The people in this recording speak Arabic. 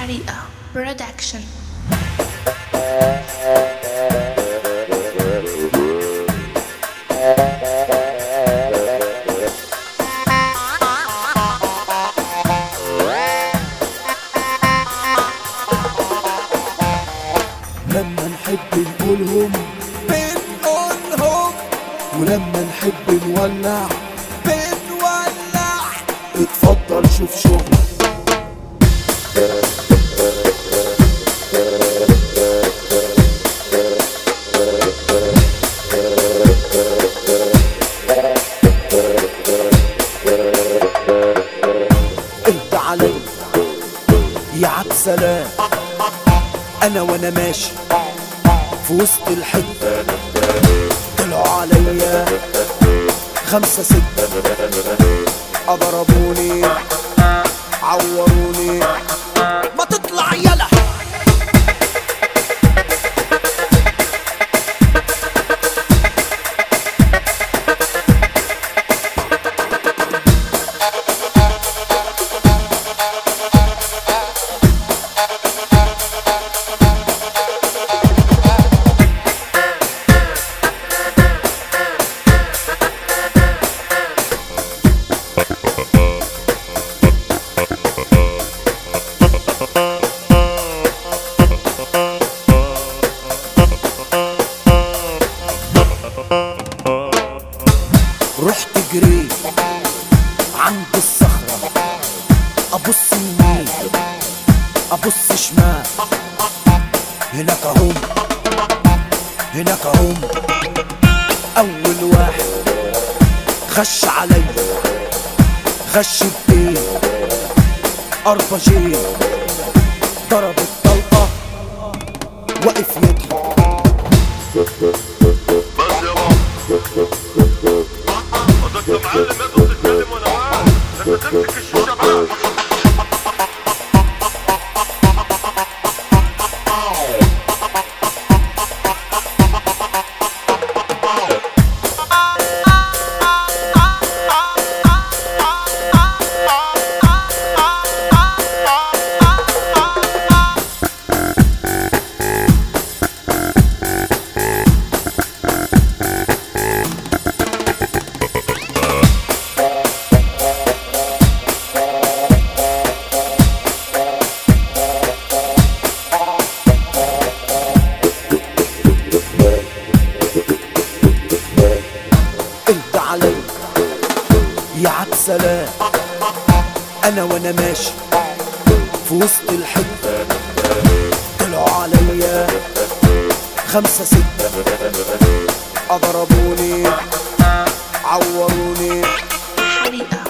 حريقة برودكشن. لما نحب نقولهم بنقولهم، ولما نحب نولع بنولع. اتفضل شوف شغل. انت علي يا عبد سلام، انا وانا ماشي في وسط الحتة طلعوا عليا 5 6 ضربوني عوروني. ما تطلع يلا رحت جريت عند الصخرة، ابص يمين ابص شمال، هناك هم هناك هم. اول واحد خش علي خش بايه اربجيه، ضرب الطلقة وقف يضحك. انت معلم يا تتكلم وانا واقف، انت تمسك الشوشه بقى. علي يا عبد سلام، انا وانا ماشي في وسط الحتة طلعوا عليا 5 6 ضربوني عوروني. حريقة